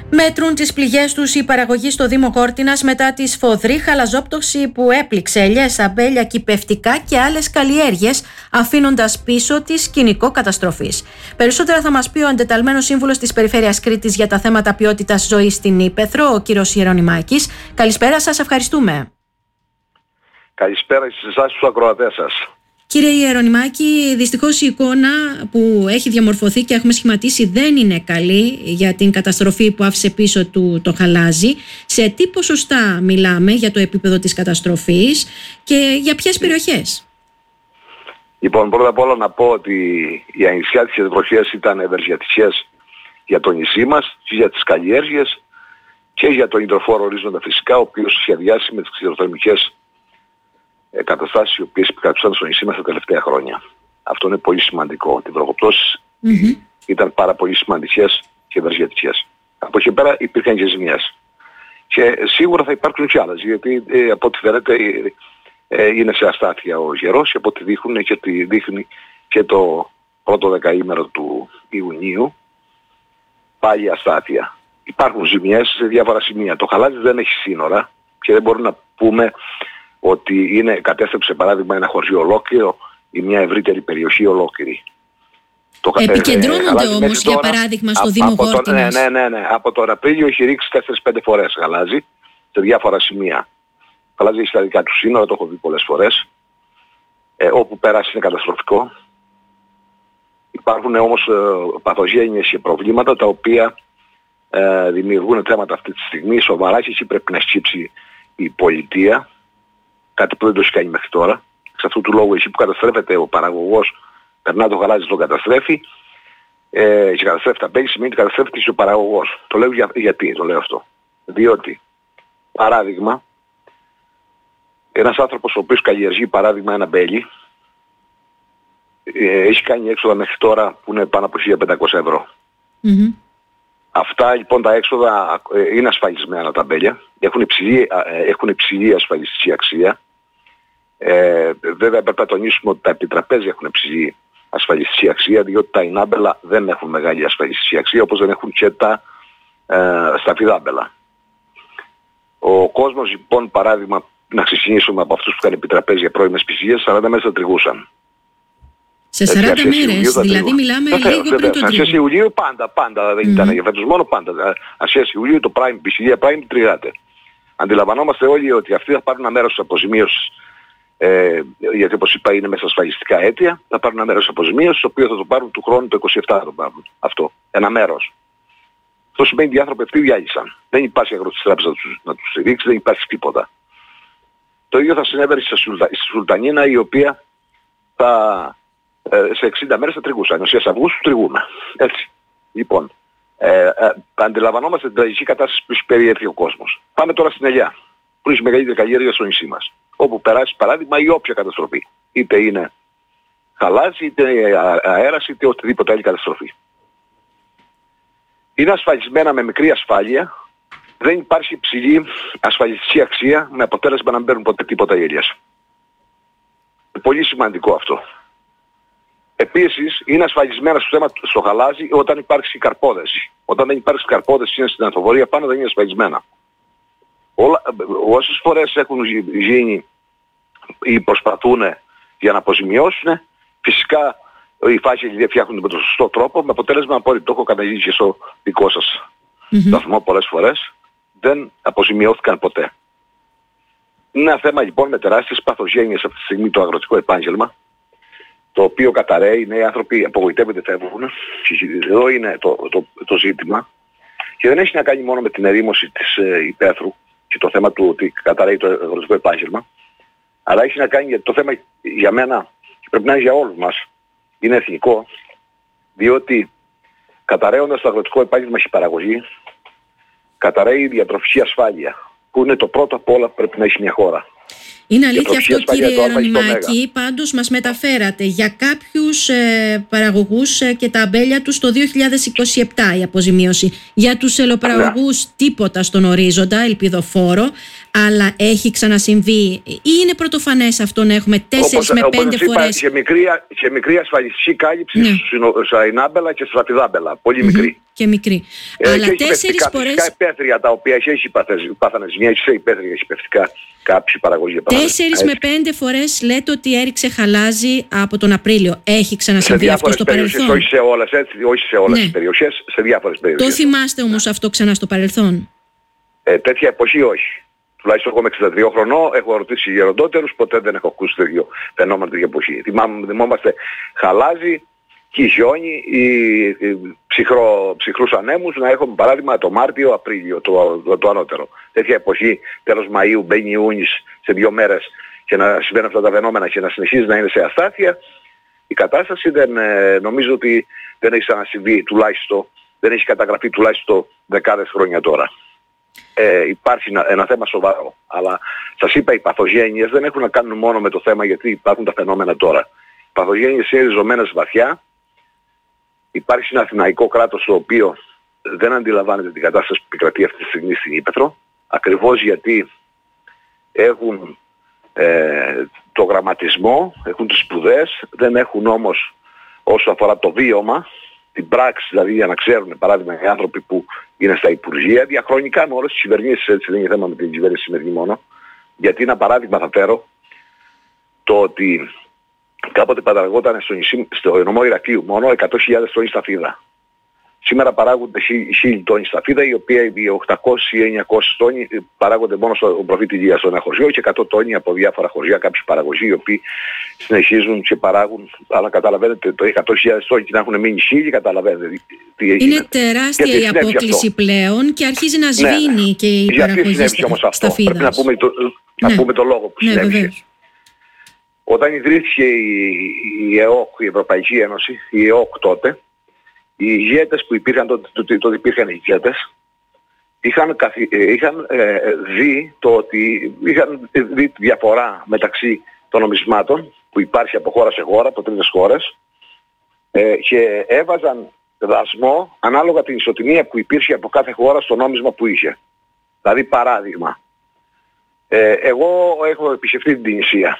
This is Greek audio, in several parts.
Μέτρουν τις πληγές τους οι παραγωγοί στο Δήμο Κόρτινας μετά τη σφοδρή χαλαζόπτωση που έπληξε ελιές, αμπέλια, κυπευτικά και άλλες καλλιέργειες, αφήνοντας πίσω της σκηνικό καταστροφής. Περισσότερα θα μας πει ο εντεταλμένος σύμβουλος της Περιφέρειας Κρήτης για τα θέματα ποιότητας ζωής στην Ύπαιθρο, ο κύριος Ιερονυμάκης. Καλησπέρα σας, ευχαριστούμε. Καλησπέρα σε εσάς τους ακροατές σας. Κύριε Ιερονυμάκη, δυστυχώς η εικόνα που έχει διαμορφωθεί και έχουμε σχηματίσει δεν είναι καλή για την καταστροφή που άφησε πίσω του το χαλάζι. Σε τι ποσοστά μιλάμε για το επίπεδο της καταστροφής και για ποιες περιοχές? Λοιπόν, πρώτα απ' όλα να πω ότι οι ανοιξιάτικες βροχές ήταν ευεργετικές για το νησί μας και για τις καλλιέργειες και για τον υδροφόρο ορίζοντα φυσικά, ο οποίος σχεδιάσει με τις ξηροτερμικές καταστάσεις οι οποίες επικρατούσαν στο νησί μας τα τελευταία χρόνια. Αυτό είναι πολύ σημαντικό. Οι βροχοπτώσεις ήταν πάρα πολύ σημαντικές και ευεργετικές. Από εκεί πέρα υπήρχαν και ζημιές. Και σίγουρα θα υπάρξουν και άλλες, γιατί από ό,τι φαίνεται είναι σε αστάθεια ο καιρός και από ό,τι δείχνει και το πρώτο δεκαήμερο του Ιουνίου πάλι αστάθεια. Υπάρχουν ζημιές σε διάφορα σημεία. Το χαλάζι δεν έχει σύνορα και δεν μπορούμε να πούμε ότι κατέστρεψε παράδειγμα ένα χωριό ολόκληρο ή μια ευρύτερη περιοχή ολόκληρη. Επικεντρώνονται όμως για παράδειγμα στο Δήμο Κόρτινας. Ναι. Από τον Απρίλιο έχει ρίξει 4-5 φορές γαλάζι σε διάφορα σημεία. Γαλάζι έχει τα δικά του σύνορα, το έχω δει πολλές φορές. Όπου πέρασε είναι καταστροφικό. Υπάρχουν όμως παθογένειες και προβλήματα τα οποία δημιουργούν θέματα αυτή τη στιγμή σοβαρά και εκεί πρέπει να σκύψει η πολιτεία. Κάτι που δεν το έχει κάνει μέχρι τώρα. Σε αυτού του λόγου εκεί που καταστρέφεται ο παραγωγός, περνά το γαλάζι, τον καταστρέφει και καταστρέφει τα μπέλη, σημαίνει ότι καταστρέφεται και ο παραγωγός. Το λέω γιατί το λέω αυτό? Διότι, παράδειγμα, ένας άνθρωπος ο οποίος καλλιεργεί παράδειγμα ένα μπέλι έχει κάνει έξοδα μέχρι τώρα που είναι πάνω από 1.500 ευρώ. Αυτά λοιπόν τα έξοδα είναι ασφαλισμένα τα μπέλια, έχουν υψηλή ασφαλιστική αξία. Βέβαια πρέπει να τονίσουμε ότι τα επιτραπέζια έχουν υψηλή ασφαλιστική αξία, διότι τα ινάμπελα δεν έχουν μεγάλη ασφαλιστική αξία, όπως δεν έχουν και τα σταφυδάμπελα. Ο κόσμος λοιπόν, παράδειγμα, να ξεκινήσουμε από αυτούς που είχαν επιτραπέζια πρώιμες πισίες, 40 μέρες θα τριγούσαν. Σε 40 μέρες, δηλαδή μιλάμε λίγο πριν το τρίγο. Αρχές Ιουλίου πάντα δεν ήταν για φέτος μόνο, πάντα. Αρχές Ιουλίου το prime, πισιλία prime τριγάται. Αντιλαμβανόμαστε όλοι ότι αυτοί θα πάρουν ένα μέρος της αποζημίωσης, γιατί όπως είπα είναι μέσα ασφαλιστικά αίτια, θα πάρουν ένα μέρος της αποζημίωσης, το οποίο θα το πάρουν του χρόνου το 27 θα το πάρουν. Αυτό, ένα μέρος. Αυτό σημαίνει ότι οι άνθρωποι αυτοί διάλυσαν. Δεν υπάρχει αγροτική τράπεζα να τους στηρίξει, δεν υπάρχει τίποτα. Το ίδιο θα συνέβαινε στη Σουλτανίνα, η οποία σε 60 μέρες θα τριγούσαν. Ουσίας Αυγούστου τριγούμε. Έτσι. Λοιπόν, αντιλαμβανόμαστε την τραγική κατάσταση που έχει περιέλθει ο κόσμος. Πάμε τώρα στην ελιά, που είναι η μεγαλύτερη καλλιέργεια στο νησί μας. Όπου περάσει παράδειγμα η όποια καταστροφή. Είτε είναι χαλάζι, είτε αέρας, είτε οτιδήποτε άλλη καταστροφή. Είναι ασφαλισμένα με μικρή ασφάλεια. Δεν υπάρχει υψηλή ασφαλιστική αξία με αποτέλεσμα να μην παίρνουν ποτέ τίποτα οι ελιές. Πολύ σημαντικό αυτό. Επίσης είναι ασφαλισμένα στο χαλάζι όταν υπάρξει καρπόδεση. Όταν δεν υπάρξει καρπόδεση είναι στην ανθοφορία πάνω, δεν είναι ασφαλισμένα. Όσες φορές έχουν γίνει ή προσπαθούν για να αποζημιώσουν, φυσικά οι φάκελοι δεν φτιάχνουν με τον σωστό τρόπο, με αποτέλεσμα απόρριτο. Το έχω καταγγείλει και στο δικό σας σταθμό πολλές φορές. Δεν αποζημιώθηκαν ποτέ. Είναι ένα θέμα λοιπόν με τεράστιες παθογένειες αυτή τη στιγμή το αγροτικό επάγγελμα, το οποίο καταραίει, οι νέοι άνθρωποι απογοητεύονται, φεύγουν. Εδώ είναι το ζήτημα. Και δεν έχει να κάνει μόνο με την ερήμωση της Υπέθρου και το θέμα του ότι καταραίει το αγροτικό επάγγελμα, αλλά έχει να κάνει γιατί το θέμα για μένα και πρέπει να είναι για όλους μας, είναι εθνικό, διότι καταραίοντας το αγροτικό επάγγελμα και η παραγωγή, καταραίει η διατροφική ασφάλεια, που είναι το πρώτο απ' όλα που πρέπει να έχει μια χώρα. Είναι αλήθεια αυτό, κύριε Ιερονυμάκη, πάντως μας μεταφέρατε για κάποιους παραγωγούς και τα αμπέλια τους το 2027 η αποζημίωση. Για τους ελαιοπαραγωγούς τίποτα στον ορίζοντα, ελπιδοφόρο. Αλλά έχει ξανασυμβεί ή είναι πρωτοφανές αυτό να έχουμε 4 με 5 φορές? Και μικρή ασφαλιστική κάλυψη στα Ινάμπελα και στα Φιδάμπελα. Πολύ μικρή. Και μικρή. Αλλά 4 φορές. Φυσικά υπαίθρια τα οποία έχει πάθανε ζημιά, έχει υπαίθρια και υπευτικά κάποιοι παραγωγοί. 4 με 5 φορές λέτε ότι έριξε χαλάζι από τον Απρίλιο. Έχει ξανασυμβεί αυτό στο παρελθόν? Όχι σε όλες, έτσι, όχι σε όλες τις περιοχές, σε διάφορες περιοχές. Το θυμάστε όμως αυτό ξανά στο παρελθόν? Τέτοια εποχή όχι. Τουλάχιστον εγώ με 62 χρονών έχω ρωτήσει γεροντότερους, ποτέ δεν έχω ακούσει τέτοιο φαινόμενο τέτοια εποχή. Θυμόμαστε χαλάζι, χιόνι ή ψυχρούς ανέμους να έχουμε παράδειγμα το Μάρτιο, Απρίλιο, το ανώτερο. Τέτοια εποχή, τέλος Μαΐου, μπαίνει Ιούνις σε 2 μέρες και να συμβαίνουν αυτά τα φαινόμενα και να συνεχίζει να είναι σε αστάθεια, η κατάσταση νομίζω ότι δεν έχει ξανασυμβεί τουλάχιστον, δεν έχει καταγραφεί τουλάχιστον δεκάδες χρόνια τώρα. Υπάρχει ένα θέμα σοβαρό, αλλά σας είπα οι παθογένειες δεν έχουν να κάνουν μόνο με το θέμα γιατί υπάρχουν τα φαινόμενα τώρα. Οι παθογένειες είναι ριζωμένες βαθιά. Υπάρχει ένα αθηναϊκό κράτος το οποίο δεν αντιλαμβάνεται την κατάσταση που επικρατεί αυτή τη στιγμή στην Ύπαιθρο, ακριβώς γιατί έχουν το γραμματισμό, έχουν τις σπουδές, δεν έχουν όμως όσο αφορά το βίωμα, την πράξη, δηλαδή για να ξέρουν παράδειγμα οι άνθρωποι που είναι στα Υπουργεία, διαχρονικά με όλες τις κυβερνήσεις, έτσι δεν είναι θέμα με την κυβέρνηση σημερινή μόνο, γιατί ένα παράδειγμα θα φέρω, το ότι κάποτε παραγόταν στο νομό Ηρακλείου μόνο 100.000 τόνοι σταφίδα. Σήμερα παράγονται 1.000 τόνοι σταφίδα, οι οποίοι οι 800 ή 900 τόνοι παράγονται μόνο στο προφήτη Λία, στο ένα χωριό, και 100 τόνοι από διάφορα χωριά, κάποιοι παραγωγοί οι οποίοι συνεχίζουν και παράγουν. Αλλά καταλαβαίνετε, το 100.000 τόνοι και να έχουν μείνει 1.000, καταλαβαίνετε τι έγινε. Είναι τεράστια η απόκληση πλέον και αρχίζει να σβήνει και η παραγωγή σταφίδας. Πρέπει να πούμε το λόγο που συνέβησε. Όταν ιδρύθηκε η ΕΟΚ, η Ευρωπαϊκή Ένωση, η ΕΟΚ τότε, οι ηγέτες που υπήρχαν τότε υπήρχαν ηγέτες, είχαν δει το ότι είχαν δει τη διαφορά μεταξύ των νομισμάτων που υπάρχει από χώρα σε χώρα, από τρίτες χώρες, και έβαζαν δασμό ανάλογα την ισοτιμία που υπήρχε από κάθε χώρα στο νόμισμα που είχε. Δηλαδή παράδειγμα, εγώ έχω επισκεφτεί την Τινησία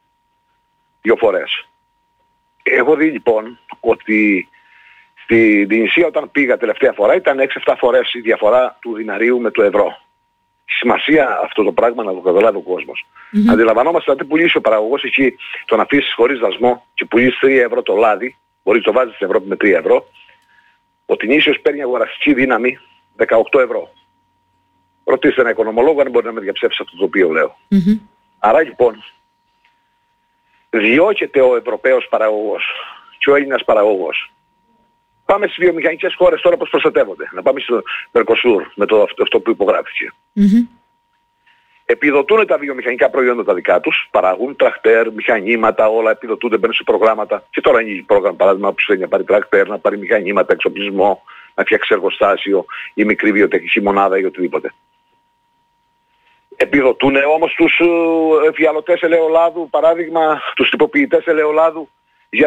2 φορές. Έχω δει λοιπόν ότι στην Τινησία όταν πήγα τελευταία φορά ήταν 6-7 φορές η διαφορά του διναρίου με το ευρώ. Σημασία αυτό το πράγμα να το καταλάβει ο κόσμος. Αντιλαμβανόμαστε ότι πουλήσει ο παραγωγός εκεί το να αφήσεις χωρίς δασμό και πουλήσεις 3 ευρώ το λάδι, μπορεί να το βάζεις στην Ευρώπη με 3 ευρώ, ο Τινήσιος παίρνει αγοραστική δύναμη 18 ευρώ. Ρωτήστε ένα οικονομολόγο αν μπορεί να με διαψεύσει αυτό το οποίο λέω. Άρα λοιπόν διώκεται ο Ευρωπαίος παραγωγός και ο Έλληνας παραγωγός. Πάμε στις βιομηχανικές χώρες τώρα πώς προστατεύονται. Να πάμε στο Μερκοσούρ με αυτό που υπογράφηκε. Επιδοτούν τα βιομηχανικά προϊόντα τα δικά τους, παράγουν τρακτέρ, μηχανήματα, όλα επιδοτούνται, μπαίνουν σε προγράμματα. Και τώρα ανοίγει πρόγραμμα παράδειγμα που θέλει να πάρει τρακτέρ, να πάρει μηχανήματα, εξοπλισμό, να φτιάξει εργοστάσιο ή μικρή βιοτεχνική μονάδα ή οτιδήποτε. Επιδοτούν όμως τους εφιαλωτές ελαιολάδου, παράδειγμα, τους τυποποιητές ελαιολάδου για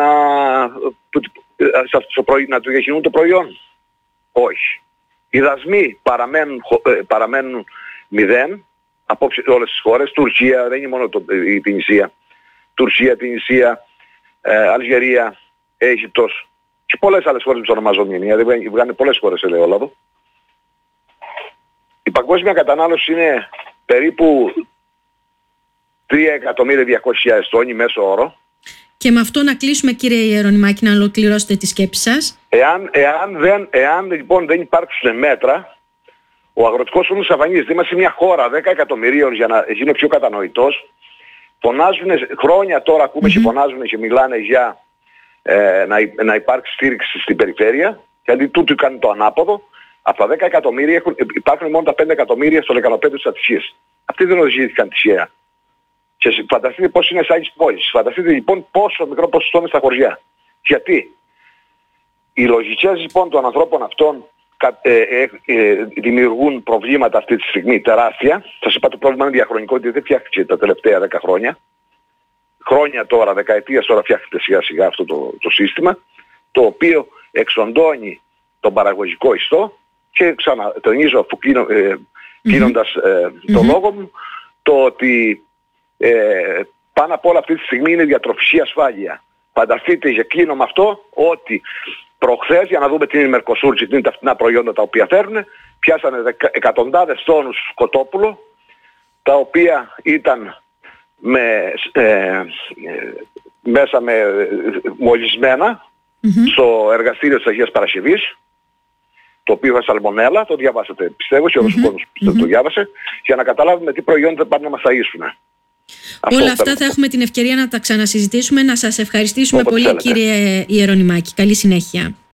να του διαχειρούν το προϊόν. Όχι. Οι δασμοί παραμένουν 0 από όλες τις χώρες. Τουρκία, δεν είναι μόνο η Τινησία. Τουρκία, Τινησία, Αλγερία, Αίγυπτος και πολλές άλλες χώρες που ονομάζονται μία. Βγάνε πολλές χώρες ελαιόλαδο. Η παγκόσμια κατανάλωση είναι περίπου 3.200.000 τόνοι μέσο όρο. Και με αυτό να κλείσουμε, κύριε Ιερονυμάκη, να ολοκληρώσετε τη σκέψη σας. Εάν λοιπόν δεν υπάρξουν μέτρα, ο αγροτικός όμως αφανίζεται. Είμαστε μια χώρα 10 εκατομμυρίων, για να γίνει πιο κατανοητός. Φωνάζουν χρόνια τώρα, ακούμε και φωνάζουν και μιλάνε για να υπάρξει στήριξη στην περιφέρεια, γιατί τούτο κάνει το ανάποδο. Από τα 10 εκατομμύρια υπάρχουν μόνο τα 5 εκατομμύρια στο λεκανοπέδιο της Αττικής. Αυτοί δεν οδηγήθηκαν τυχαία. Και φανταστείτε πώς είναι σαν τις πόλεις. Φανταστείτε λοιπόν πόσο μικρό ποσοστό είναι στα χωριά. Γιατί οι λογικές λοιπόν των ανθρώπων αυτών δημιουργούν προβλήματα αυτή τη στιγμή τεράστια. Σας είπα το πρόβλημα είναι διαχρονικό, ότι δεν φτιάχτηκε τα τελευταία 10 χρόνια. Χρόνια τώρα, δεκαετίες τώρα φτιάχτηκε σιγά σιγά αυτό το σύστημα, το οποίο εξοντώνει τον παραγωγικό ιστό και ξανατονίζω, αφού κλείνοντας το λόγο μου, το ότι πάνω απ' όλα αυτή τη στιγμή είναι η διατροφική ασφάλεια. Φανταστείτε, για κλείνω με αυτό, ότι προχθές, για να δούμε τι είναι η Mercosur και τι είναι τα φθηνά προϊόντα τα οποία φέρνουν, πιάσανε εκατοντάδες τόνους κοτόπουλο, τα οποία ήταν μέσα με μολυσμένα στο εργαστήριο της Αγίας Παρασκευής, το οποίο είχα σαλμονέλα, το διαβάσατε πιστεύω και όλος ο κόσμος το διάβασε, για να καταλάβουμε τι προϊόντα πάνε να μας ταΐσουν. Όλα αυτά θα έχουμε την ευκαιρία να τα ξανασυζητήσουμε. Να σας ευχαριστήσουμε πολύ, κύριε Ιερονυμάκη. Καλή συνέχεια.